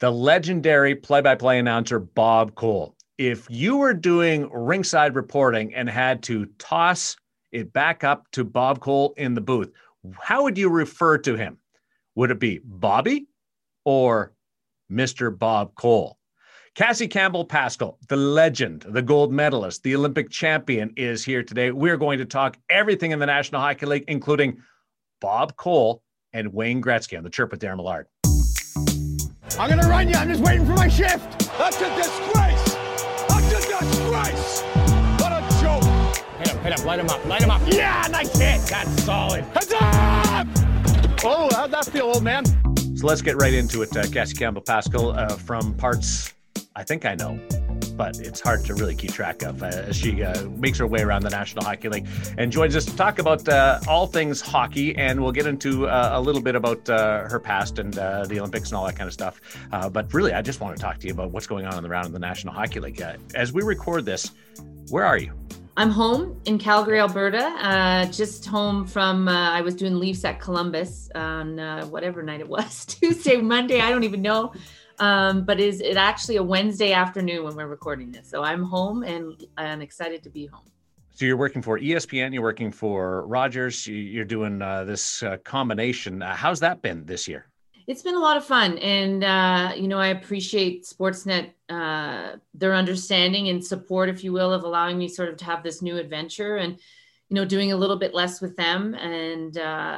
the legendary play-by-play announcer Bob Cole. If you were doing ringside reporting and had to toss it back up to Bob Cole in the booth, how would you refer to him? Would it be Bobby or Mr. Bob Cole? Cassie Campbell-Pascall, the legend, the gold medalist, the Olympic champion, is here today. We're going to talk everything in the National Hockey League, including Bob Cole and Wayne Gretzky on The Chirp with Darren Millard. I'm going to run you. I'm just waiting for my shift. That's a disgrace. That's a disgrace. What a joke. Hit him. Light him up. Light him up. Yeah, nice hit. That's solid. Heads up! Oh, how'd that feel, old man? So let's get right into it. Cassie Campbell-Pascall from parts I think I know, but it's hard to really keep track of as she makes her way around the National Hockey League and joins us to talk about all things hockey. And we'll get into a little bit about her past and the Olympics and all that kind of stuff. But really, I just want to talk to you about what's going on around the National Hockey League. As we record this, where are you? I'm home in Calgary, Alberta, just home from, I was doing Leafs at Columbus on whatever night it was, Tuesday, Monday, I don't even know. But it actually a Wednesday afternoon when we're recording this. So I'm home and I'm excited to be home. So you're working for ESPN, you're working for Rogers, you're doing this combination. How's that been this year? It's been a lot of fun. And, I appreciate Sportsnet, their understanding and support, if you will, of allowing me sort of to have this new adventure and, doing a little bit less with them. And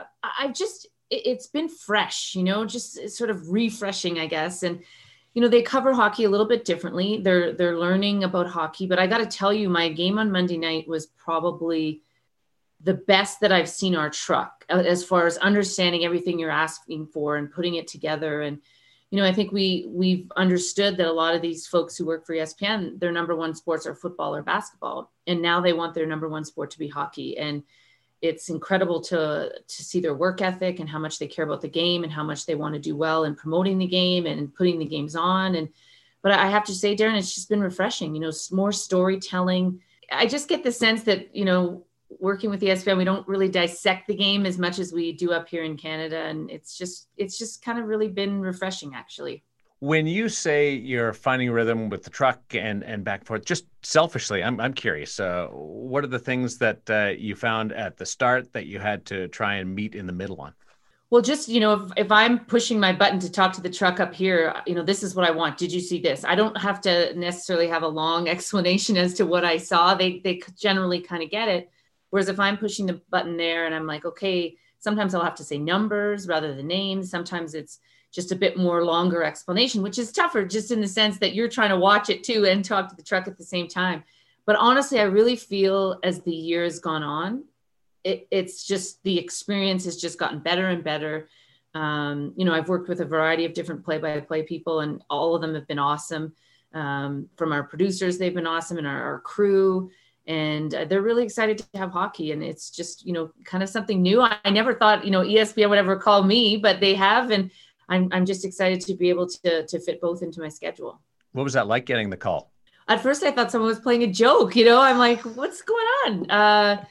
it's been fresh, just sort of refreshing, I guess. And, they cover hockey a little bit differently. They're learning about hockey, but I got to tell you, my game on Monday night was probably the best that I've seen our truck as far as understanding everything you're asking for and putting it together. And, I think we've understood that a lot of these folks who work for ESPN, their number one sports are football or basketball. And now they want their number one sport to be hockey. And it's incredible to see their work ethic and how much they care about the game and how much they want to do well in promoting the game and putting the games on. But I have to say, Darren, it's just been refreshing, more storytelling. I just get the sense that, working with ESPN, we don't really dissect the game as much as we do up here in Canada. And it's just kind of really been refreshing, actually. When you say you're finding rhythm with the truck and back and forth, just selfishly, I'm curious, what are the things that you found at the start that you had to try and meet in the middle on? Well, just, if I'm pushing my button to talk to the truck up here, this is what I want. Did you see this? I don't have to necessarily have a long explanation as to what I saw. They generally kind of get it. Whereas if I'm pushing the button there and I'm like, okay, sometimes I'll have to say numbers rather than names. Sometimes it's just a bit more longer explanation, which is tougher just in the sense that you're trying to watch it too and talk to the truck at the same time. But honestly, I really feel as the year has gone on, it's just the experience has just gotten better and better. I've worked with a variety of different play-by-play people and all of them have been awesome. From our producers, they've been awesome, and our crew. And they're really excited to have hockey. And it's just, kind of something new. I never thought, ESPN would ever call me, but they have. And I'm just excited to be able to fit both into my schedule. What was that like getting the call? At first, I thought someone was playing a joke. I'm like, what's going on?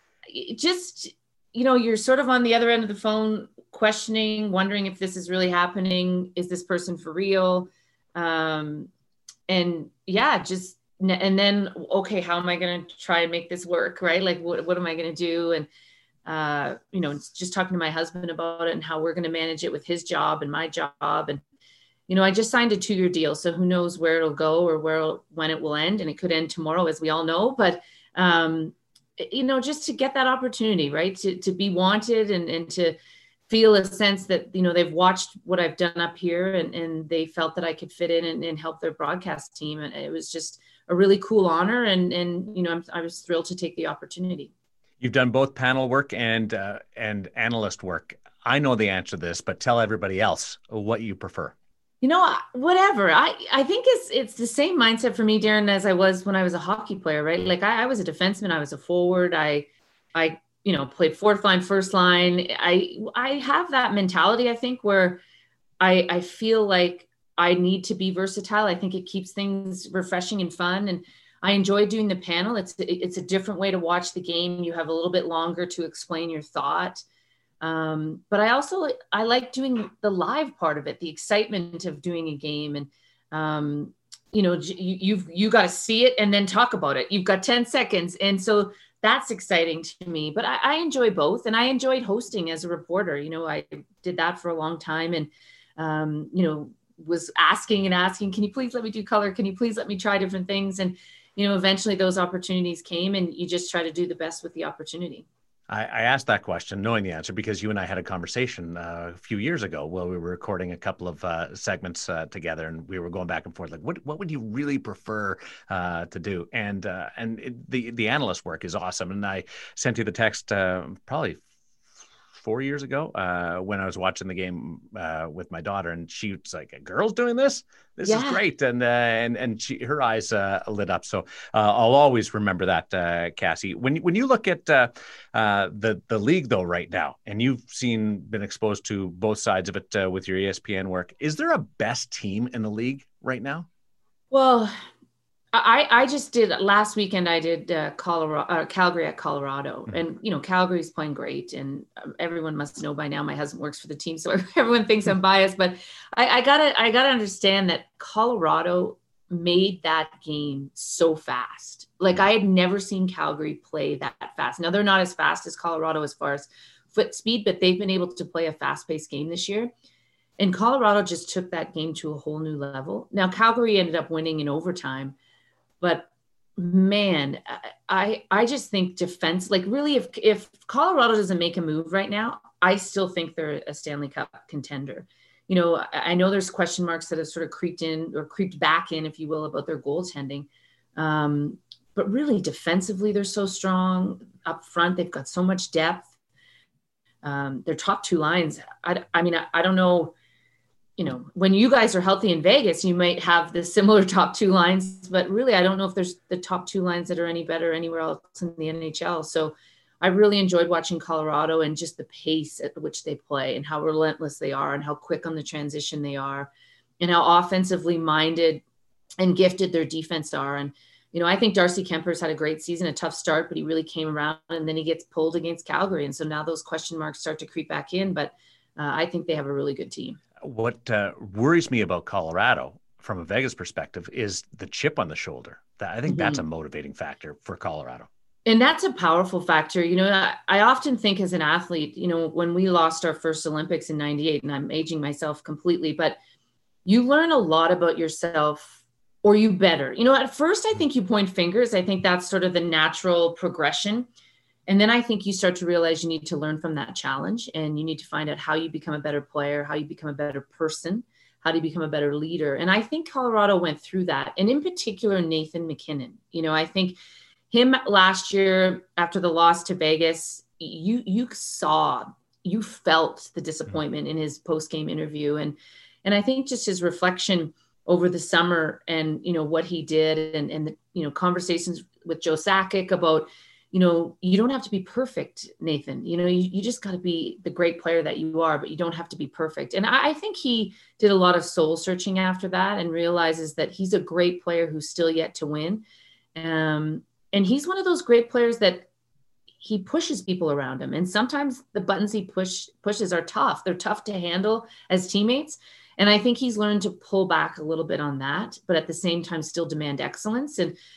You're sort of on the other end of the phone, questioning, wondering if this is really happening. Is this person for real? And then, okay, how am I going to try and make this work? Right? Like, what am I going to do? And, just talking to my husband about it and how we're going to manage it with his job and my job. And, I just signed a 2-year deal. So who knows where it'll go or when it will end. And it could end tomorrow, as we all know. But, just to get that opportunity, right? To be wanted and to feel a sense that, they've watched what I've done up here and they felt that I could fit in and help their broadcast team. And it was just a really cool honor. And I was thrilled to take the opportunity. You've done both panel work and analyst work. I know the answer to this, but tell everybody else what you prefer. Whatever. I think it's the same mindset for me, Darren, as I was when I was a hockey player, right? Like I was a defenseman, I was a forward. I played fourth line, first line. I have that mentality, I think, where I feel like I need to be versatile. I think it keeps things refreshing and fun. And I enjoy doing the panel. It's a different way to watch the game. You have a little bit longer to explain your thought. But I like doing the live part of it, the excitement of doing a game. And, you got to see it and then talk about it. You've got 10 seconds. And so that's exciting to me, but I enjoy both. And I enjoyed hosting as a reporter. I did that for a long time and, was asking, can you please let me do color? Can you please let me try different things? And, eventually those opportunities came and you just try to do the best with the opportunity. I asked that question knowing the answer because you and I had a conversation a few years ago while we were recording a couple of segments together, and we were going back and forth like, what would you really prefer to do? And the analyst work is awesome. And I sent you the text probably 4 years ago when I was watching the game with my daughter, and she was like, "A girl's doing this? This is great!" And her eyes lit up. So I'll always remember that, Cassie. When you look at the league though right now, and you've been exposed to both sides of it with your ESPN work, is there a best team in the league right now? Well, I just did last weekend. I did Calgary at Colorado, and Calgary's playing great, and everyone must know by now. My husband works for the team, so everyone thinks I'm biased. But I gotta understand that Colorado made that game so fast. Like I had never seen Calgary play that fast. Now they're not as fast as Colorado as far as foot speed, but they've been able to play a fast-paced game this year. And Colorado just took that game to a whole new level. Now Calgary ended up winning in overtime. But man, I just think defense, like really, if Colorado doesn't make a move right now, I still think they're a Stanley Cup contender. I know there's question marks that have sort of creeped back in, if you will, about their goaltending. But really defensively, they're so strong up front. They've got so much depth. Their top two lines. I don't know. When you guys are healthy in Vegas, you might have the similar top two lines, but really, I don't know if there's the top two lines that are any better anywhere else in the NHL. So I really enjoyed watching Colorado and just the pace at which they play and how relentless they are and how quick on the transition they are and how offensively minded and gifted their defense are. And, I think Darcy Kemper's had a great season, a tough start, but he really came around and then he gets pulled against Calgary. And so now those question marks start to creep back in, but I think they have a really good team. What worries me about Colorado from a Vegas perspective is the chip on the shoulder. I think that's a motivating factor for Colorado. And that's a powerful factor. I often think as an athlete, when we lost our first Olympics in 98, and I'm aging myself completely, but you learn a lot about yourself, or you better. At first, I think you point fingers. I think that's sort of the natural progression. And then I think you start to realize you need to learn from that challenge and you need to find out how you become a better player, how you become a better person, how do you become a better leader. And I think Colorado went through that. And in particular, Nathan MacKinnon. I think him last year after the loss to Vegas, you felt the disappointment in his post-game interview. And I think just his reflection over the summer and, what he did and the, conversations with Joe Sakic about, you don't have to be perfect, Nathan. You just got to be the great player that you are, but you don't have to be perfect. And I think he did a lot of soul searching after that and realizes that he's a great player who's still yet to win. And he's one of those great players that he pushes people around him. And sometimes the buttons he pushes are tough. They're tough to handle as teammates. And I think he's learned to pull back a little bit on that, but at the same time, still demand excellence.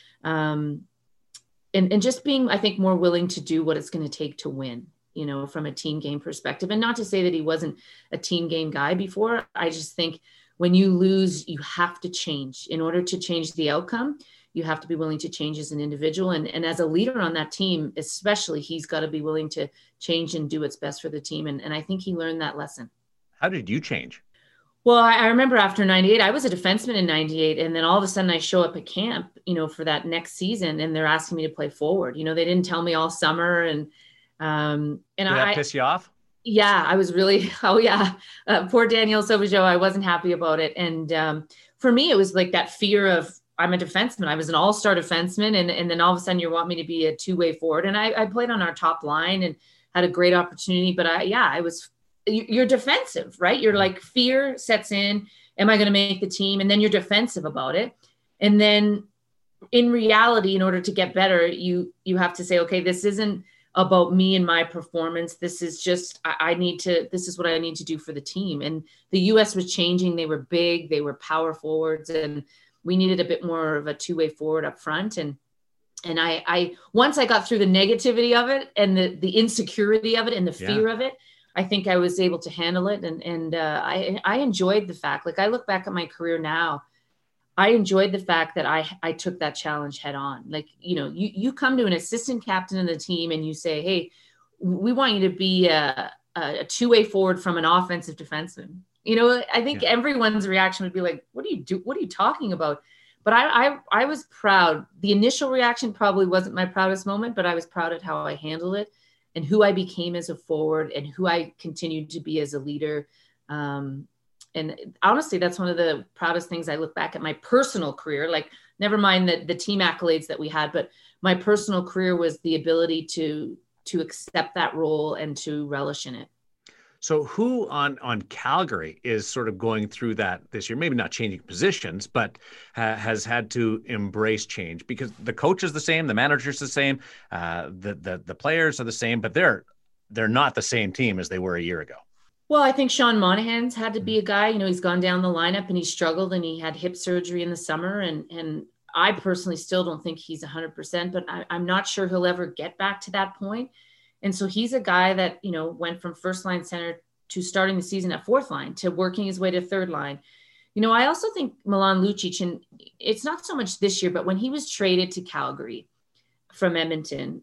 And just being, I think, more willing to do what it's going to take to win, from a team game perspective. And not to say that he wasn't a team game guy before. I just think when you lose, you have to change. In order to change the outcome, you have to be willing to change as an individual. And as a leader on that team, especially, he's got to be willing to change and do what's best for the team. And I think he learned that lesson. How did you change? Well, I remember after 98, I was a defenseman in 98. And then all of a sudden I show up at camp, for that next season, and they're asking me to play forward. They didn't tell me all summer. And did that piss you off? Yeah, I was really, poor Daniel Sauvageau. I wasn't happy about it. And for me, it was like that fear of, I'm a defenseman. I was an all-star defenseman. And then all of a sudden you want me to be a two-way forward. And I played on our top line and had a great opportunity. But you're defensive, right? You're like, fear sets in. Am I going to make the team? And then you're defensive about it. And then in reality, in order to get better, you have to say, okay, this isn't about me and my performance. This is just, this is what I need to do for the team. And the US was changing. They were big, they were power forwards, and we needed a bit more of a two-way forward up front. And I once I got through the negativity of it and the insecurity of it and the fear of it, I think I was able to handle it. And I enjoyed the fact, like I look back at my career now, I enjoyed the fact that I took that challenge head on. Like, you know, you come to an assistant captain of the team and you say, hey, we want you to be a two-way forward from an offensive defenseman. You know, I think everyone's reaction would be like, what do you do? What are you talking about? But I was proud. The initial reaction probably wasn't my proudest moment, but I was proud at how I handled it and who I became as a forward and who I continued to be as a leader. And honestly, that's one of the proudest things. I look back at my personal career, like never mind the team accolades that we had, but my personal career was the ability to accept that role and to relish in it. So who on Calgary is sort of going through that this year? Maybe not changing positions, but has had to embrace change, because the coach is the same, the manager's the same, the players are the same, but they're not the same team as they were a year ago. Well, I think Sean Monahan's had to be a guy, you know, he's gone down the lineup and he struggled and he had hip surgery in the summer. And I personally still don't think he's 100%, but I'm not sure he'll ever get back to that point. And so he's a guy that, you know, went from first line center to starting the season at fourth line to working his way to third line. You know, I also think Milan Lucic, and it's not so much this year, but when he was traded to Calgary from Edmonton,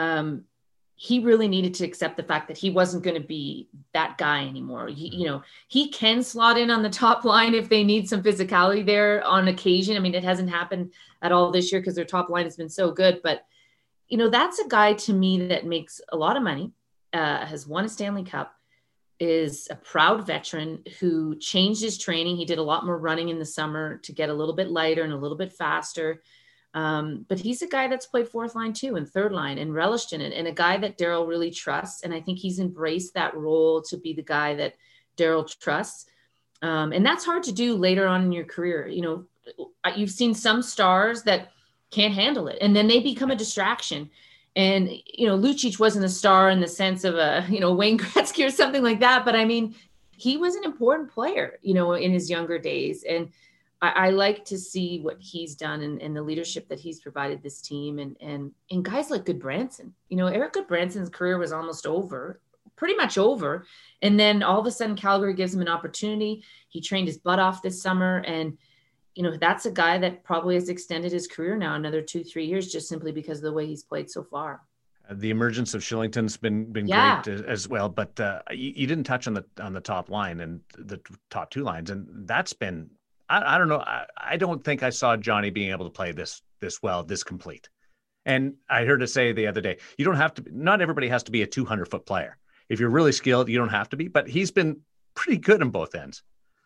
he really needed to accept the fact that he wasn't going to be that guy anymore. He can slot in on the top line if they need some physicality there on occasion. I mean, it hasn't happened at all this year because their top line has been so good. But, you know, that's a guy to me that makes a lot of money, has won a Stanley Cup, is a proud veteran who changed his training. He did a lot more running in the summer to get a little bit lighter and a little bit faster. But he's a guy that's played fourth line too and third line and relished in it, and a guy that Darryl really trusts. And I think he's embraced that role to be the guy that Darryl trusts. And that's hard to do later on in your career. You know, you've seen some stars that can't handle it and then they become a distraction. And, you know, Lucic wasn't a star in the sense of Wayne Gretzky or something like that. But I mean, he was an important player, you know, in his younger days. And I like to see what he's done and the leadership that he's provided this team and guys like Goodbranson. You know, Eric Goodbranson's career was almost over, pretty much over. And then all of a sudden Calgary gives him an opportunity. He trained his butt off this summer. And, you know, that's a guy that probably has extended his career now another 2-3 years just simply because of the way he's played so far. The emergence of Shillington's been great as well, but you didn't touch on the top line and the top two lines. And that's been, I don't know. I don't think I saw Johnny being able to play this well, this complete. And I heard it say the other day, you don't have to, not everybody has to be a 200-foot player. If you're really skilled, you don't have to be, but he's been pretty good on both ends.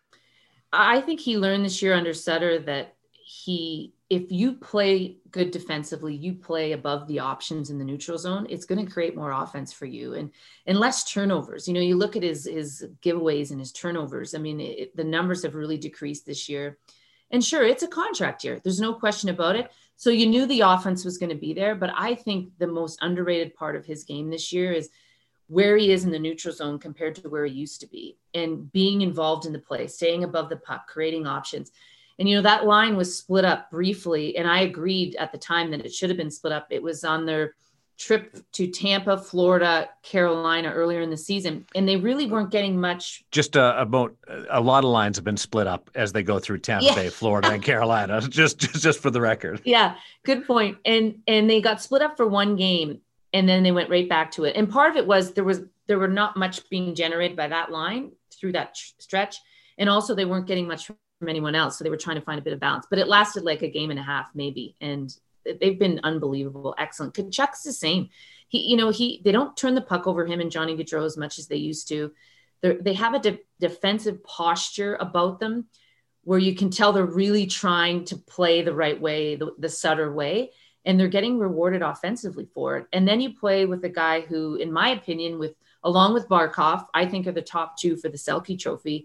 I think he learned this year under Sutter that if you play good defensively, you play above the options in the neutral zone, it's going to create more offense for you and less turnovers. You know, you look at his giveaways and his turnovers. I mean, the numbers have really decreased this year. And sure, it's a contract year. There's no question about it. So you knew the offense was going to be there. But I think the most underrated part of his game this year is where he is in the neutral zone compared to where he used to be and being involved in the play, staying above the puck, creating options. And, you know, that line was split up briefly. And I agreed at the time that it should have been split up. It was on their trip to Tampa, Florida, Carolina earlier in the season. And they really weren't getting much. Just about a lot of lines have been split up as they go through Tampa Bay, Florida, and Carolina, just for the record. Yeah, good point. And they got split up for one game and then they went right back to it. And part of it was there were not much being generated by that line through that stretch. And also they weren't getting much from anyone else. So they were trying to find a bit of balance, but it lasted like a game and a half, maybe. And they've been unbelievable. Excellent. Kachuk's the same. They don't turn the puck over him and Johnny Gaudreau as much as they used to. They have a defensive posture about them where you can tell they're really trying to play the right way, the Sutter way, and they're getting rewarded offensively for it. And then you play with a guy who, in my opinion, along with Barkov, I think are the top two for the Selke Trophy.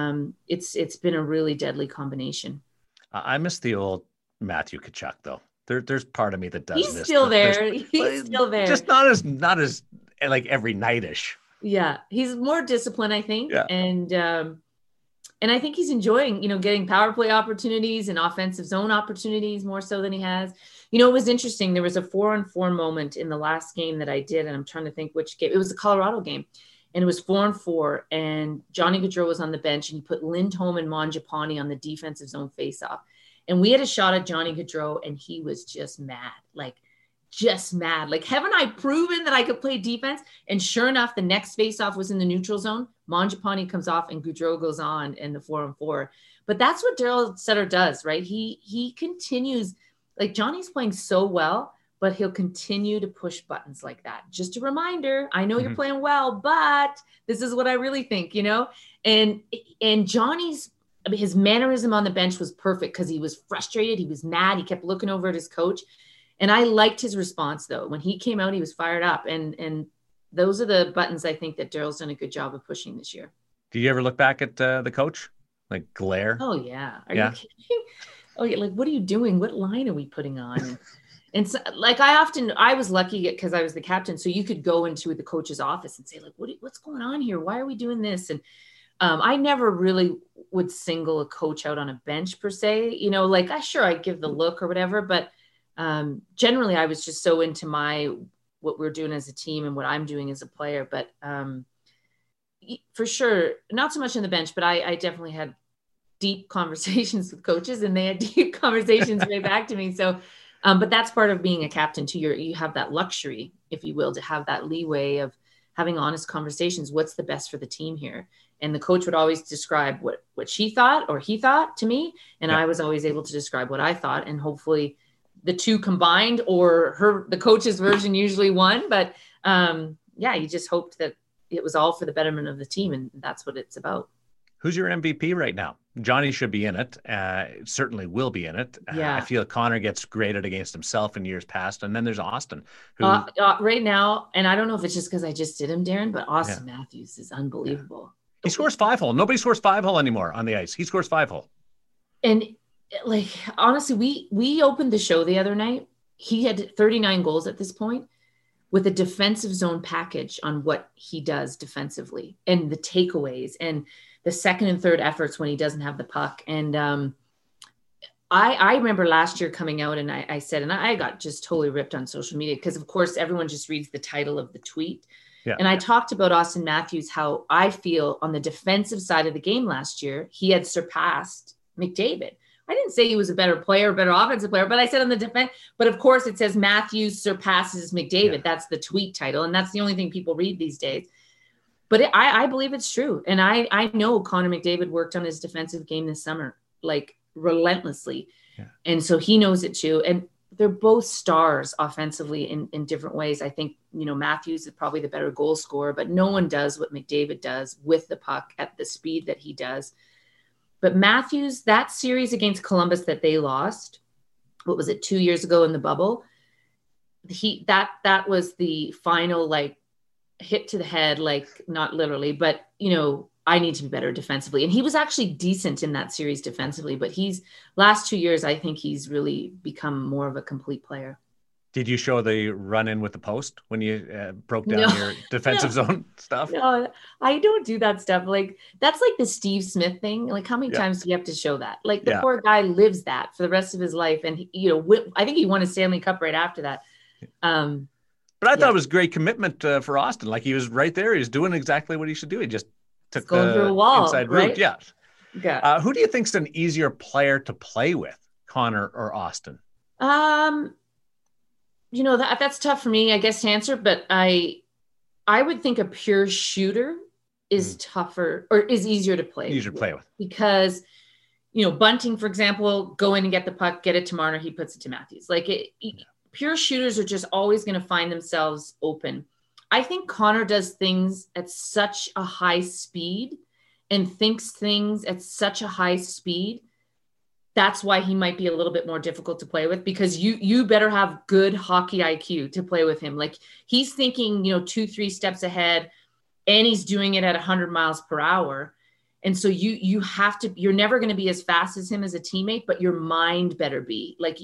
It's been a really deadly combination. I miss the old Matthew Tkachuk, though. There's part of me that does He's miss still there. He's still there. Just not as like every night-ish. Yeah, he's more disciplined, I think. Yeah. And I think he's enjoying, getting power play opportunities and offensive zone opportunities more so than he has. It was interesting. There was a 4-on-4 moment in the last game that I did, and I'm trying to think which game. It was the Colorado game, and it was 4-on-4, and Johnny Gaudreau was on the bench, and he put Lindholm and Mangiapane on the defensive zone faceoff. And we had a shot at Johnny Gaudreau, and he was just mad. Like, haven't I proven that I could play defense? And sure enough, the next faceoff was in the neutral zone. Mangiapane comes off and Gaudreau goes on in the 4-on-4. But that's what Daryl Sutter does, right? He continues, like Johnny's playing so well, but he'll continue to push buttons like that. Just a reminder, I know you're playing well, but this is what I really think, And Johnny's, his mannerism on the bench was perfect because he was frustrated. He was mad. He kept looking over at his coach. And I liked his response, though. When he came out, he was fired up. And those are the buttons I think that Daryl's done a good job of pushing this year. Do you ever look back at the coach? Like glare? Oh, yeah. Are you kidding? Oh, yeah. Like, what are you doing? What line are we putting on? And so, like, I was lucky because I was the captain. So you could go into the coach's office and say, like, what's going on here? Why are we doing this? And I never really would single a coach out on a bench per se. I'd give the look or whatever, but generally I was just so into what we're doing as a team and what I'm doing as a player, but for sure, not so much on the bench, but I definitely had deep conversations with coaches and they had deep conversations right back to me. So, but that's part of being a captain too. You have that luxury, if you will, to have that leeway of having honest conversations. What's the best for the team here? And the coach would always describe what she thought or he thought to me. And I was always able to describe what I thought, and hopefully the two combined, or the coach's version usually won. But you just hoped that it was all for the betterment of the team. And that's what it's about. Who's your MVP right now? Johnny should be in it. Certainly will be in it. Yeah. I feel Connor gets graded against himself in years past. And then there's Austin. Who right now, and I don't know if it's just because I just did him, Darren, but Austin Matthews is unbelievable. He scores 5-hole. Nobody scores 5-hole anymore on the ice. He scores 5-hole. And like, honestly, we opened the show the other night. He had 39 goals at this point with a defensive zone package on what he does defensively and the takeaways and the second and third efforts when he doesn't have the puck. And I remember last year coming out and I said, and I got just totally ripped on social media because of course everyone just reads the title of the tweet. Yeah. And I talked about Austin Matthews, how I feel on the defensive side of the game last year, he had surpassed McDavid. I didn't say he was a better player, better offensive player, but I said on the defense, but of course it says Matthews surpasses McDavid. Yeah. That's the tweet title. And that's the only thing people read these days. But I believe it's true. And I know Connor McDavid worked on his defensive game this summer, like relentlessly. Yeah. And so he knows it too. And they're both stars offensively in different ways. I think, Matthews is probably the better goal scorer, but no one does what McDavid does with the puck at the speed that he does. But Matthews, that series against Columbus that they lost, what was it, 2 years ago in the bubble? That was the final, like, hit to the head, like, not literally, but, I need to be better defensively. And he was actually decent in that series defensively, but last 2 years, I think he's really become more of a complete player. Did you show the run in with the post when you broke down your defensive zone stuff? No, I don't do that stuff. Like, that's like the Steve Smith thing. Like, how many times do you have to show that? Like, the poor guy lives that for the rest of his life. And, I think he won a Stanley Cup right after that. But I thought it was great commitment for Austin. Like, he was right there. He was doing exactly what he should do. He just took the inside route. Yeah. Who do you think's an easier player to play with, Connor or Austin? That's tough for me, I guess, to answer, but I would think a pure shooter is tougher or is easier to play with. Because, Bunting, for example, go in and get the puck, get it to Marner, he puts it to Matthews. Like, pure shooters are just always going to find themselves open. I think Connor does things at such a high speed and thinks things at such a high speed. That's why he might be a little bit more difficult to play with, because you better have good hockey IQ to play with him. Like, he's thinking, 2-3 steps ahead, and he's doing it at 100 miles per hour. And so you're never going to be as fast as him as a teammate, but your mind better be. Like,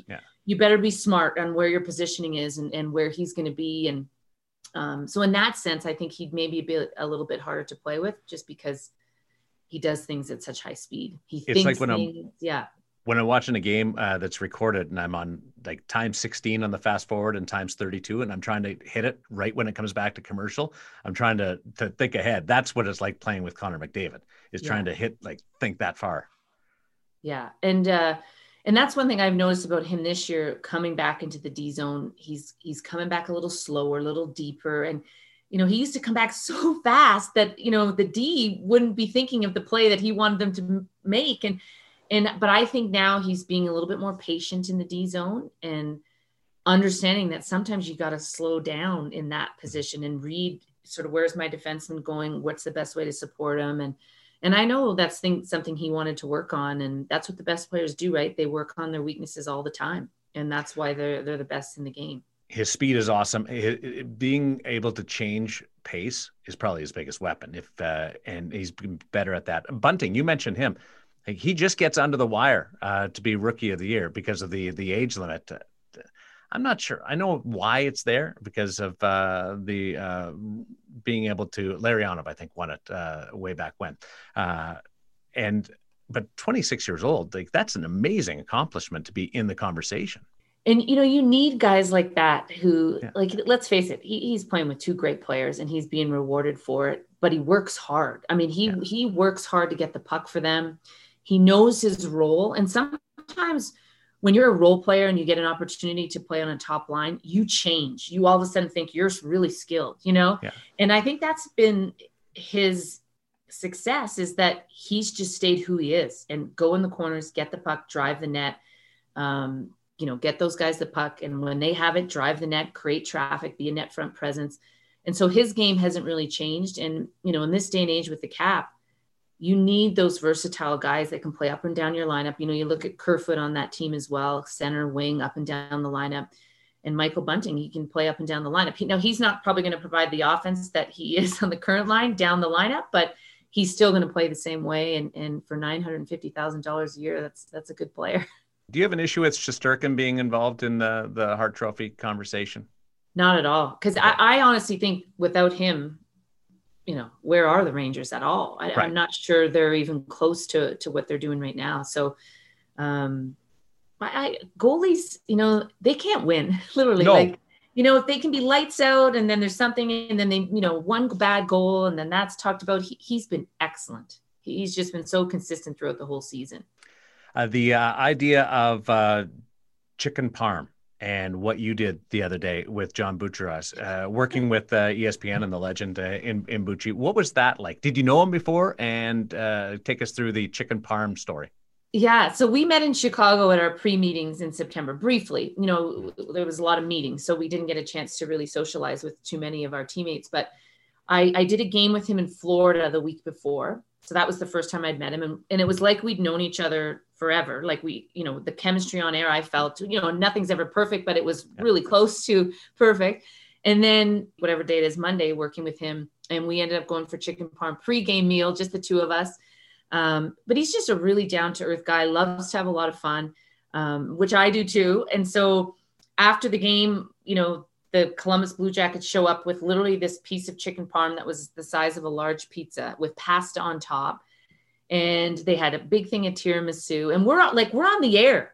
you better be smart on where your positioning is and where he's going to be. And so in that sense, I think he'd maybe be a little bit harder to play with just because he does things at such high speed. He It's thinks like things, when I'm watching a game that's recorded and I'm on like times 16 on the fast forward and times 32, and I'm trying to hit it right when it comes back to commercial, I'm trying to think ahead. That's what it's like playing with Connor McDavid, is trying to think that far. Yeah. And that's one thing I've noticed about him this year, coming back into the D zone. He's coming back a little slower, a little deeper. And, he used to come back so fast that, the D wouldn't be thinking of the play that he wanted them to make. But I think now he's being a little bit more patient in the D zone and understanding that sometimes you got to slow down in that position and read sort of, where's my defenseman going? What's the best way to support him? And I know that's something he wanted to work on. And that's what the best players do, right? They work on their weaknesses all the time. And that's why they're the best in the game. His speed is awesome. Being able to change pace is probably his biggest weapon. And he's been better at that. Bunting, you mentioned him. He just gets under the wire to be Rookie of the Year because of the age limit. I'm not sure. I know why it's there because of the being able to. Larionov, I think, won it way back when. But 26 years old, that's an amazing accomplishment to be in the conversation. And, you need guys like that who, let's face it, he's playing with two great players and he's being rewarded for it, but he works hard. I mean, he works hard to get the puck for them. He knows his role. And sometimes when you're a role player and you get an opportunity to play on a top line, you change. You all of a sudden think you're really skilled, Yeah. And I think that's been his success, is that he's just stayed who he is and go in the corners, get the puck, drive the net, get those guys the puck. And when they have it, drive the net, create traffic, be a net front presence. And so his game hasn't really changed. And, in this day and age with the cap, you need those versatile guys that can play up and down your lineup. You look at Kerfoot on that team as well, center, wing, up and down the lineup. And Michael Bunting, he can play up and down the lineup. He's not probably going to provide the offense that he is on the current line down the lineup, but he's still going to play the same way. And for $950,000 a year, that's a good player. Do you have an issue with Shesterkin being involved in the Hart Trophy conversation? Not at all. Because I honestly think without him, where are the Rangers at all? I'm not sure they're even close to what they're doing right now. So goalies, they can't win, literally. No. If they can be lights out and then there's something and then they, one bad goal and then that's talked about, he's been excellent. He's just been so consistent throughout the whole season. The idea of chicken parm and what you did the other day with John Bucharest, working with ESPN and the legend in Bucci. What was that like? Did you know him before? And take us through the chicken parm story. Yeah. So we met in Chicago at our pre-meetings in September, briefly. There was a lot of meetings, so we didn't get a chance to really socialize with too many of our teammates. But I did a game with him in Florida the week before. So that was the first time I'd met him. And it was like we'd known each other forever. Like the chemistry on air, I felt, nothing's ever perfect, but it was really close to perfect. And then whatever day it is, Monday, working with him. And we ended up going for chicken parm pre-game meal, just the two of us. But he's just a really down-to-earth guy, loves to have a lot of fun, which I do too. And so after the game, the Columbus Blue Jackets show up with literally this piece of chicken parm that was the size of a large pizza with pasta on top. And they had a big thing of tiramisu, and we're on the air,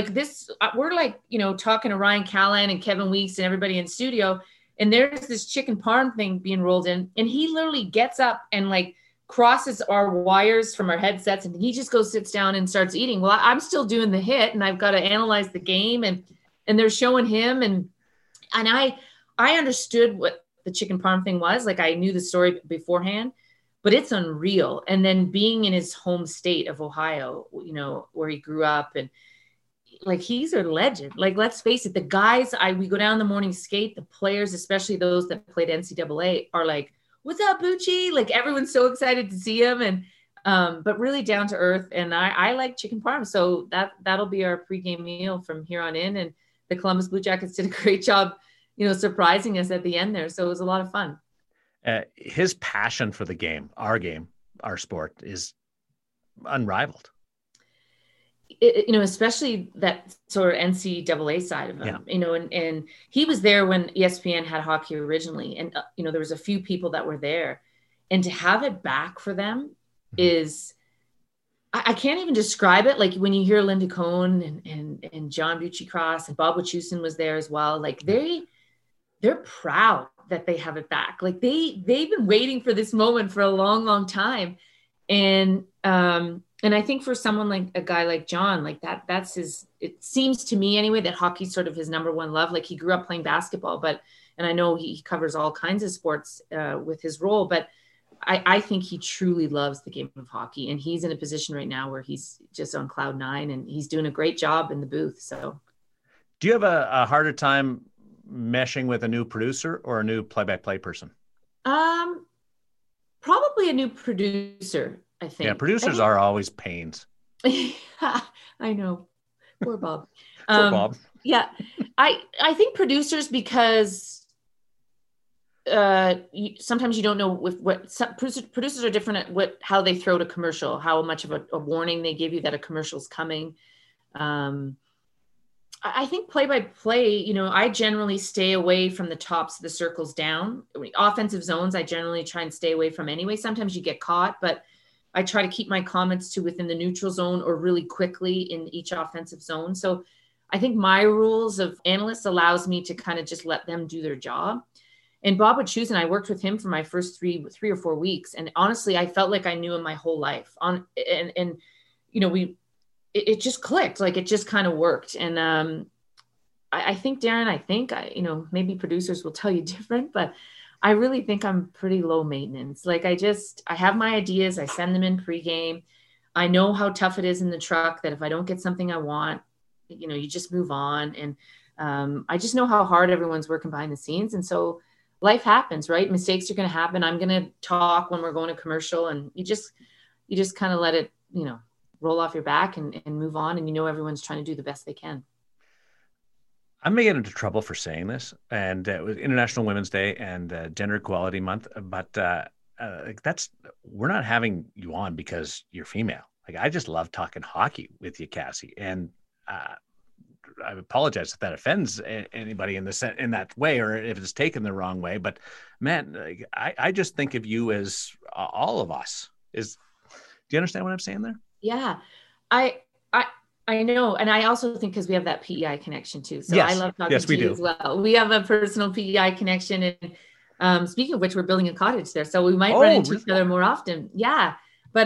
we're talking to Ryan Callahan and Kevin Weeks and everybody in studio. And there's this chicken parm thing being rolled in, and he literally gets up and crosses our wires from our headsets, and he just goes, sits down and starts eating. Well, I'm still doing the hit, and I've got to analyze the game, and they're showing him, and I understood what the chicken parm thing was. I knew the story beforehand, but it's unreal. And then being in his home state of Ohio, where he grew up, and he's a legend. Let's face it, the guys, we go down the morning skate, the players, especially those that played NCAA, are like, "What's up, Bucci?" Everyone's so excited to see him, and but really down to earth. And I like chicken parm, so that'll be our pregame meal from here on in. And the Columbus Blue Jackets did a great job, surprising us at the end there. So it was a lot of fun. His passion for the game, our sport, is unrivaled. especially that sort of NCAA side of him, and he was there when ESPN had hockey originally. And, there was a few people that were there, and to have it back for them is, I can't even describe it. Like when you hear Linda Cohn and John Bucci-Cross and Bob Wachusett was there as well. Like they're proud that they have it back. Like they've been waiting for this moment for a long, long time. And I think for someone like a guy like John, like that's it seems to me anyway, that hockey's sort of his number one love. Like he grew up playing basketball, and I know he covers all kinds of sports with his role, but I think he truly loves the game of hockey, and he's in a position right now where he's just on cloud nine, and he's doing a great job in the booth. So do you have a harder time meshing with a new producer or a new play-by-play person? Probably a new producer, I think. Yeah, producers are always pains. I know. Poor Bob. Poor Bob. Yeah. I think producers, because sometimes you don't know producers are different at how they throw to commercial, how much of a warning they give you that a commercial's coming. I think play-by-play, I generally stay away from the tops of the circles down. Offensive zones, I generally try and stay away from anyway. Sometimes you get caught, but I try to keep my comments to within the neutral zone or really quickly in each offensive zone. So I think my rules of analysts allows me to kind of just let them do their job. And Bob Wachusett, and I worked with him for my first three or 4 weeks. And honestly, I felt like I knew him my whole life it just clicked, like it just kind of worked. And I think, Darren, maybe producers will tell you different, but I really think I'm pretty low maintenance. Like I have my ideas. I send them in pregame. I know how tough it is in the truck, that if I don't get something I want, you just move on. And I just know how hard everyone's working behind the scenes. And so life happens, right? Mistakes are going to happen. I'm going to talk when we're going to commercial, and you just kind of let it, roll off your back and move on. And everyone's trying to do the best they can. I may get into trouble for saying this, and it was International Women's Day and Gender Equality Month, but we're not having you on because you're female. Like I just love talking hockey with you, Cassie, and I apologize if that offends anybody in that way, or if it's taken the wrong way. But man, I just think of you as all of us. Do you understand what I'm saying there? Yeah, I know. And I also think because we have that PEI connection too. So yes. I love talking to you as well. We have a personal PEI connection. And speaking of which, we're building a cottage there. So we might run into each other more often. Yeah. But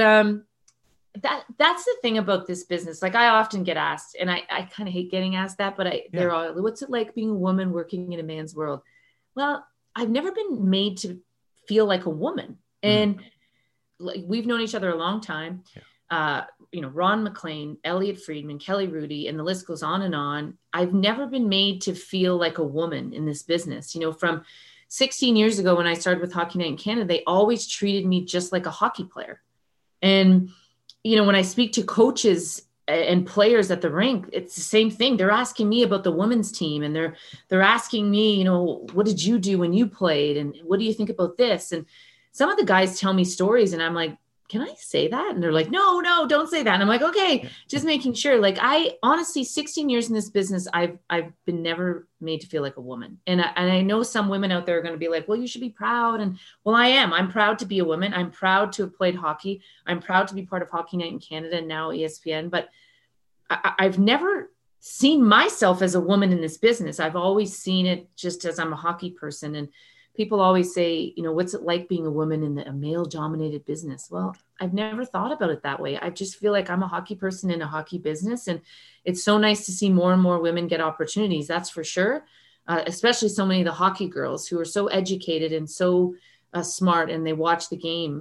that's the thing about this business. Like I often get asked, and I kind of hate getting asked that, but they're all, what's it like being a woman working in a man's world? Well, I've never been made to feel like a woman. And we've known each other a long time. Yeah. Ron McLean, Elliot Friedman, Kelly Rudy, and the list goes on and on. I've never been made to feel like a woman in this business. From 16 years ago, when I started with Hockey Night in Canada, they always treated me just like a hockey player. And, when I speak to coaches and players at the rink, it's the same thing. They're asking me about the women's team, and they're asking me, what did you do when you played? And what do you think about this? And some of the guys tell me stories, and I'm like, can I say that? And they're like, no, don't say that. And I'm like, okay, just making sure. Like I honestly, 16 years in this business, I've been never made to feel like a woman. And I know some women out there are going to be like, well, you should be proud. And well, I am. I'm proud to be a woman. I'm proud to have played hockey. I'm proud to be part of Hockey Night in Canada and now ESPN. But I've never seen myself as a woman in this business. I've always seen it just as I'm a hockey person. And people always say, what's it like being a woman in a male-dominated business? Well, I've never thought about it that way. I just feel like I'm a hockey person in a hockey business. And it's so nice to see more and more women get opportunities, that's for sure, especially so many of the hockey girls who are so educated and so smart, and they watch the game.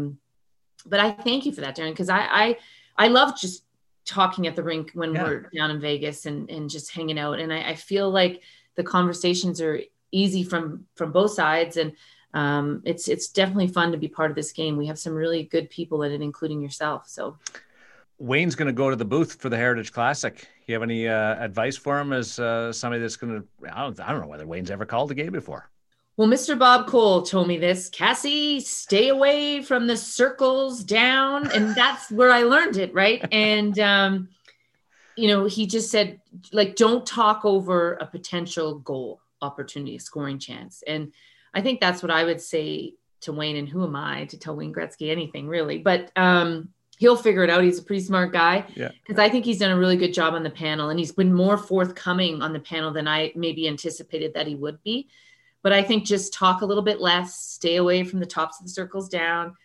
But I thank you for that, Darren, because I love just talking at the rink when we're down in Vegas and just hanging out. And I feel like the conversations are easy from both sides, and it's definitely fun to be part of this game. We have some really good people in it, including yourself. So Wayne's going to go to the booth for the Heritage Classic. You have any advice for him as somebody that's going to, I don't know whether Wayne's ever called a game before. Well, Mr. Bob Cole told me this, Cassie, stay away from the circles down. And that's where I learned it. Right. And he just said, like, don't talk over a potential goal opportunity, scoring chance. And I think that's what I would say to Wayne. And who am I to tell Wayne Gretzky anything, really? But he'll figure it out. He's a pretty smart guy. Yeah. Because I think he's done a really good job on the panel, and he's been more forthcoming on the panel than I maybe anticipated that he would be. But I think just talk a little bit less, stay away from the tops of the circles down.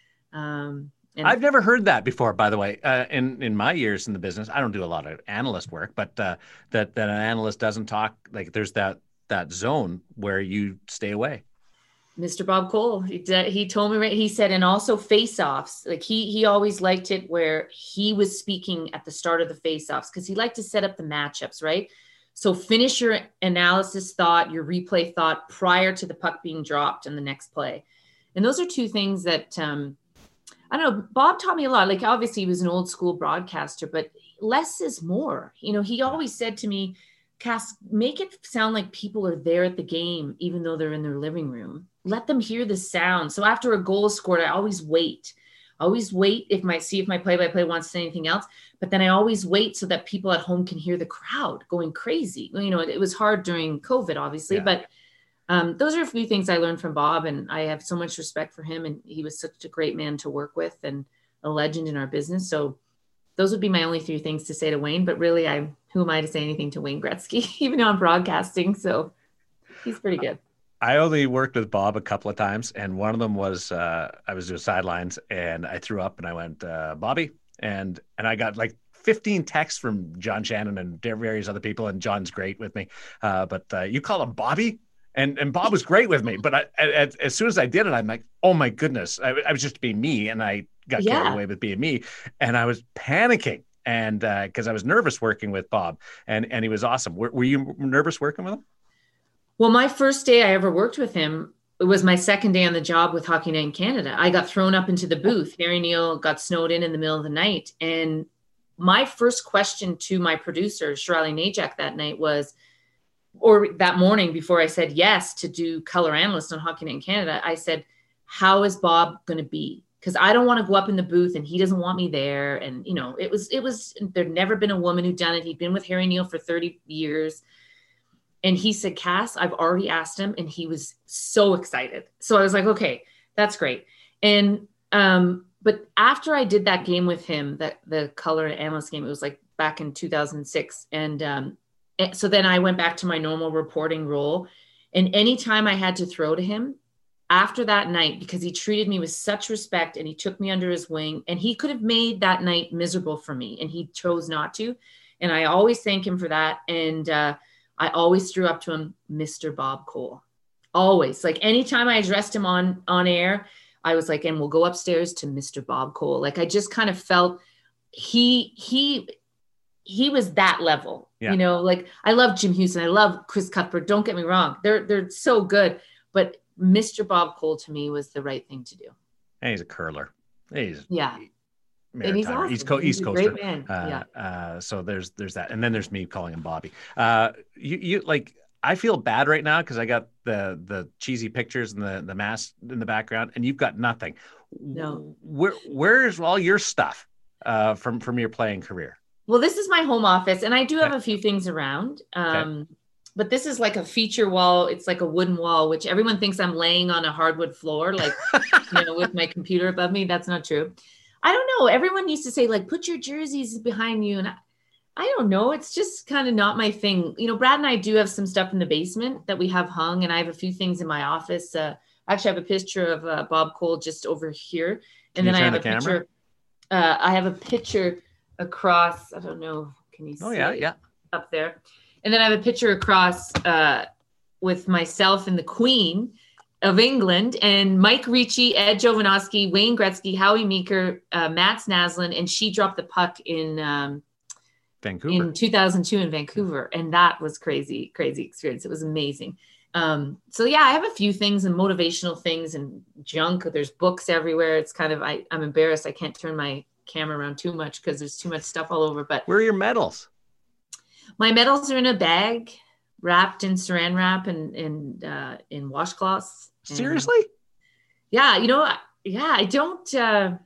And I've never heard that before, by the way. In my years in the business, I don't do a lot of analyst work, but that an analyst doesn't talk, like there's that zone where you stay away. Mr. Bob Cole, he told me, right, he said, and also face-offs. Like he always liked it where he was speaking at the start of the face-offs, because he liked to set up the matchups, right? So finish your analysis thought, your replay thought prior to the puck being dropped in the next play. And those are two things that, I don't know, Bob taught me a lot. Like, obviously he was an old school broadcaster, but less is more. He always said to me, Cass, make it sound like people are there at the game, even though they're in their living room. Let them hear the sound. So after a goal is scored, I always wait. If my play-by-play wants to say anything else, but then I always wait so that people at home can hear the crowd going crazy. It was hard during COVID, obviously, but those are a few things I learned from Bob, and I have so much respect for him, and he was such a great man to work with and a legend in our business. So those would be my only 3 things to say to Wayne, but really who am I to say anything to Wayne Gretzky, even though I'm broadcasting. So he's pretty good. I only worked with Bob a couple of times, and one of them was I was doing sidelines, and I threw up, and I went, Bobby, and I got like 15 texts from John Shannon and various other people, and John's great with me, but you call him Bobby? And Bob was great with me, but as soon as I did it, I'm like, oh my goodness, I was just being me, and I got carried away with being me, and I was panicking, and because I was nervous working with Bob, and he was awesome. Were you nervous working with him? Well, my first day I ever worked with him, it was my second day on the job with Hockey Night in Canada. I got thrown up into the booth. Harry Neale got snowed in the middle of the night. And my first question to my producer, Shirley Najak, that night or that morning before I said yes to do color analyst on Hockey Night in Canada, I said, how is Bob going to be? Because I don't want to go up in the booth and he doesn't want me there. And, it was, there'd never been a woman who'd done it. He'd been with Harry Neale for 30 years. And he said, Cass, I've already asked him. And he was so excited. So I was like, okay, that's great. And, but after I did that game with him, the color analyst game, it was like back in 2006. And so then I went back to my normal reporting role. And anytime I had to throw to him after that night, because he treated me with such respect and he took me under his wing, and he could have made that night miserable for me, and he chose not to. And I always thank him for that. And, I always threw up to him, Mr. Bob Cole. Always. Like anytime I addressed him on air, I was like, and we'll go upstairs to Mr. Bob Cole. Like I just kind of felt he was that level. Yeah. Like I love Jim Houston. I love Chris Cuthbert. Don't get me wrong. They're so good. But Mr. Bob Cole to me was the right thing to do. And he's a curler. And he's awesome. East Coaster. Great man. So there's that, and then there's me calling him Bobby. You like, I feel bad right now because I got the cheesy pictures and the mask in the background, and you've got nothing. No. Where's all your stuff from your playing career? Well, this is my home office, and I do have a few things around. But this is like a feature wall. It's like a wooden wall, which everyone thinks I'm laying on a hardwood floor, like with my computer above me. That's not true. I don't know. Everyone used to say, like, put your jerseys behind you. And I don't know. It's just kind of not my thing. Brad and I do have some stuff in the basement that we have hung, and I have a few things in my office. Actually, I have a picture of Bob Cole just over here. And then I have a picture. I have a picture across. I don't know. Can you see? Oh, yeah. Up there. And then I have a picture across with myself and the Queen of England, and Mike Ricci, Ed Jovanovski, Wayne Gretzky, Howie Meeker, Mats Naslund, and she dropped the puck in Vancouver in 2002 in Vancouver, and that was crazy experience. It was amazing. So yeah, I have a few things and motivational things and junk. There's books everywhere. It's kind of I'm embarrassed. I can't turn my camera around too much because there's too much stuff all over. But where are your medals? My medals are in a bag, wrapped in saran wrap and in washcloths. Seriously? Yeah. I don't,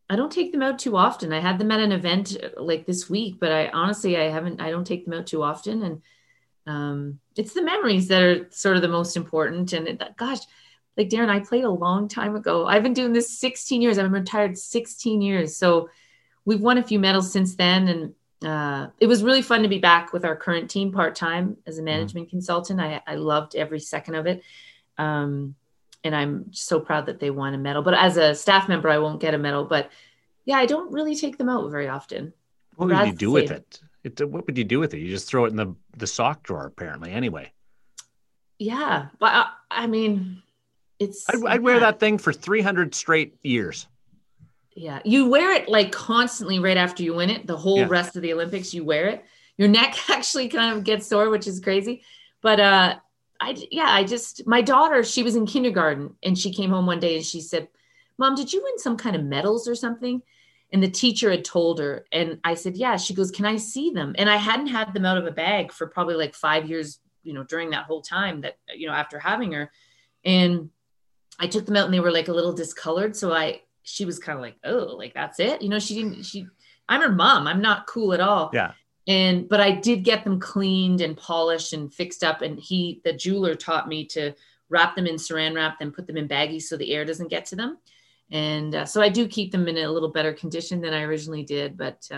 I don't take them out too often. I had them at an event like this week, but I don't take them out too often. And it's the memories that are sort of the most important. And gosh, like Darren, I played a long time ago. I've been doing this 16 years. I've been retired 16 years. So we've won a few medals since then. And it was really fun to be back with our current team part-time as a management consultant. I loved every second of it. And I'm so proud that they won a medal. But as a staff member, I won't get a medal. But yeah, I don't really take them out very often. What would you do with it? What would you do with it? You just throw it in the sock drawer, apparently, anyway. Yeah. But I mean, I'd wear that thing for 300 straight years. Yeah. You wear it like constantly right after you win it. The whole rest of the Olympics, you wear it. Your neck actually kind of gets sore, which is crazy. But my daughter, she was in kindergarten and she came home one day and she said, Mom, did you win some kind of medals or something? And the teacher had told her. And I said, yeah. She goes, can I see them? And I hadn't had them out of a bag for probably like 5 years, during that whole time that, after having her. And I took them out and they were like a little discolored. So she was kind of like, oh, like, that's it. I'm her mom. I'm not cool at all. Yeah. But I did get them cleaned and polished and fixed up. And the jeweler taught me to wrap them in saran wrap, then put them in baggies so the air doesn't get to them. And so I do keep them in a little better condition than I originally did. But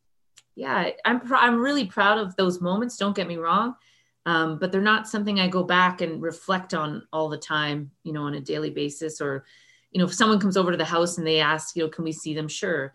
I'm really proud of those moments. Don't get me wrong. But they're not something I go back and reflect on all the time, on a daily basis. Or, if someone comes over to the house and they ask, can we see them? Sure.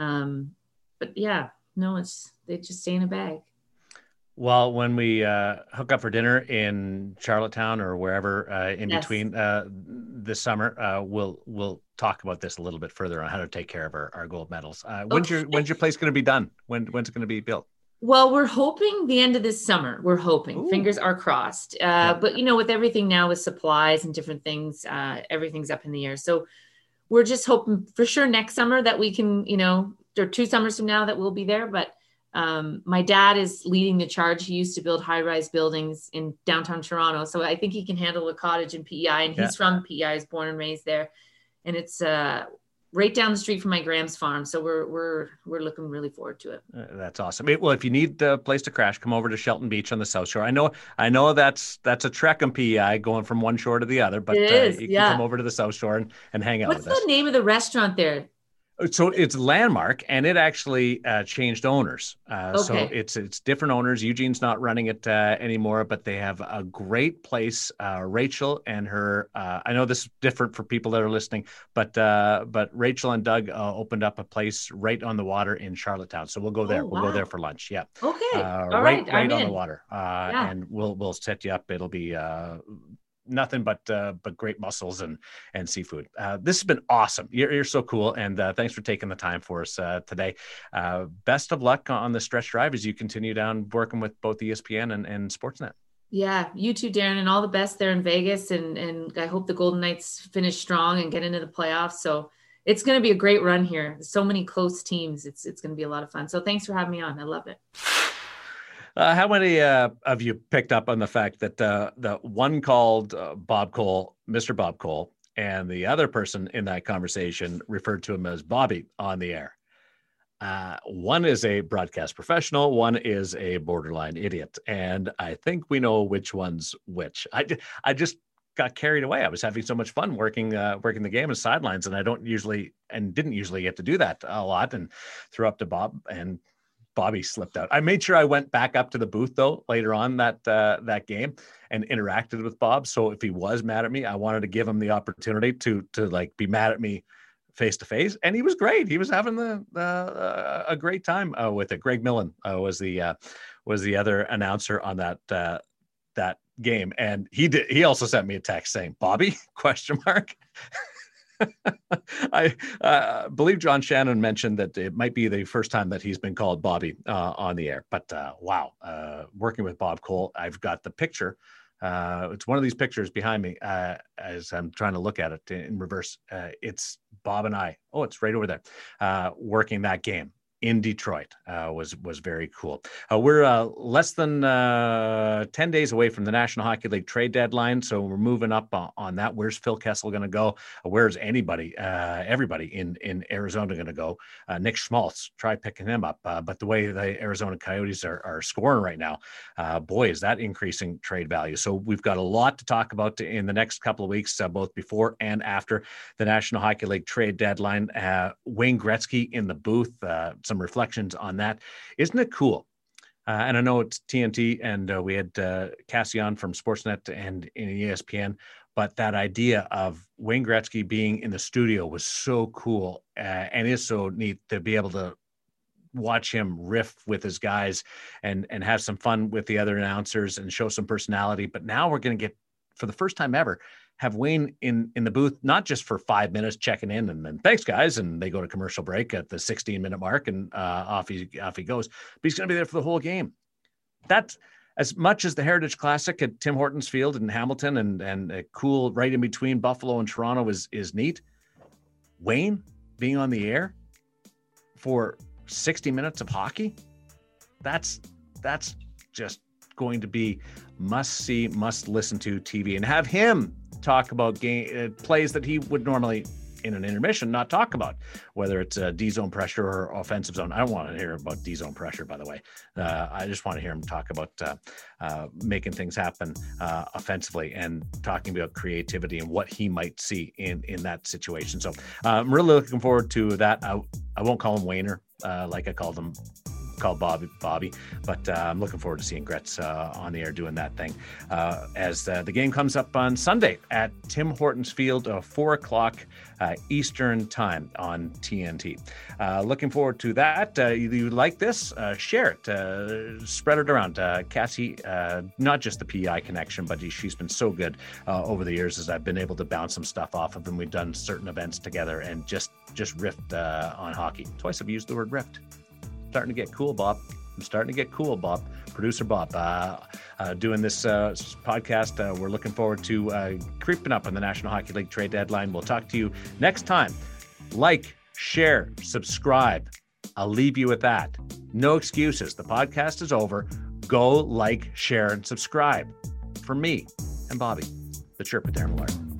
But yeah, no, they just stay in a bag. Well, when we hook up for dinner in Charlottetown or wherever in between this summer, we'll talk about this a little bit further on how to take care of our gold medals. When's your place going to be done? When's it going to be built? Well, we're hoping the end of this summer. We're hoping. Ooh. Fingers are crossed. But with everything now with supplies and different things, everything's up in the air. So we're just hoping for sure next summer that we can, or 2 summers from now that we'll be there. But my dad is leading the charge. He used to build high-rise buildings in downtown Toronto. So I think he can handle a cottage in PEI, and he's from PEI, he's born and raised there. And it's right down the street from my Graham's farm. So we're looking really forward to it. That's awesome. Well, if you need a place to crash, come over to Shelton Beach on the South Shore. I know that's a trek on PEI going from one shore to the other, but you can come over to the South Shore and hang out with us. What's the name of the restaurant there? So it's Landmark, and it actually changed owners. Okay. So it's different owners. Eugene's not running it anymore, but they have a great place. Rachel and her, I know this is different for people that are listening, but Rachel and Doug opened up a place right on the water in Charlottetown. So we'll go there. We'll go there for lunch. Yeah. Okay. Right on the water. And we'll set you up. It'll be nothing but great mussels and seafood. This has been awesome. You're so cool. And thanks for taking the time for us today. Best of luck on the stretch drive as you continue down working with both ESPN and Sportsnet. Yeah, you too, Darren, and all the best there in Vegas. And I hope the Golden Knights finish strong and get into the playoffs. So it's going to be a great run here. So many close teams. It's going to be a lot of fun. So thanks for having me on. I love it. How many of you picked up on the fact that the one called Bob Cole, Mr. Bob Cole, and the other person in that conversation referred to him as Bobby on the air? One is a broadcast professional, one is a borderline idiot, and I think we know which one's which. I just got carried away. I was having so much fun working the game and sidelines, and didn't usually get to do that a lot, and threw up to Bob, and Bobby slipped out. I made sure I went back up to the booth though later on that game and interacted with Bob. So if he was mad at me, I wanted to give him the opportunity to like be mad at me face to face, and he was great. He was having a great time with it. Greg Millen was the other announcer on that game, and he also sent me a text saying Bobby ? I believe John Shannon mentioned that it might be the first time that he's been called Bobby on the air. But wow, working with Bob Cole, I've got the picture. It's one of these pictures behind me as I'm trying to look at it in reverse. It's Bob and I. Oh, it's right over there, working that game in Detroit was very cool. We're less than 10 days away from the National Hockey League trade deadline, so we're moving up on that. Where's Phil Kessel going to go? Where's everybody in Arizona going to go? Nick Schmaltz, try picking him up. But the way the Arizona Coyotes are scoring right now, boy, is that increasing trade value. So we've got a lot to talk about in the next couple of weeks, both before and after the National Hockey League trade deadline. Wayne Gretzky in the booth, some reflections on that. Isn't it cool? And I know it's TNT, and we had Cassie on from Sportsnet and in ESPN, but that idea of Wayne Gretzky being in the studio was so cool, and is so neat to be able to watch him riff with his guys and have some fun with the other announcers and show some personality. But now we're going to get, for the first time ever, have Wayne in the booth, not just for 5 minutes checking in and then thanks guys, and they go to commercial break at the 16-minute mark and off he goes, but he's going to be there for the whole game. That's as much as the Heritage Classic at Tim Hortons Field in Hamilton and a cool right in between Buffalo and Toronto is neat. Wayne being on the air for 60 minutes of hockey, that's just going to be must see, must listen to TV, and have him talk about plays that he would normally in an intermission not talk about, whether it's D-zone pressure or offensive zone. I don't want to hear about D-zone pressure, by the way. I just want to hear him talk about making things happen offensively and talking about creativity and what he might see in that situation. So I'm really looking forward to that. I won't call him Wayner like I called Bobby, but I'm looking forward to seeing Gretz on the air doing that thing as the game comes up on Sunday at Tim Hortons Field, 4:00 Eastern time on TNT. Looking forward to that. You like this? Share it, spread it around. Cassie, not just the PEI connection, but she's been so good over the years as I've been able to bounce some stuff off of, and we've done certain events together and just riffed on hockey. Twice I've used the word riffed. Starting to get cool, Bob. I'm starting to get cool, Bob. Producer Bob, doing this podcast. We're looking forward to creeping up on the National Hockey League trade deadline. We'll talk to you next time. Like, share, subscribe. I'll leave you with that. No excuses. The podcast is over. Go like, share, and subscribe. For me and Bobby, the Chirp with Darren Millard.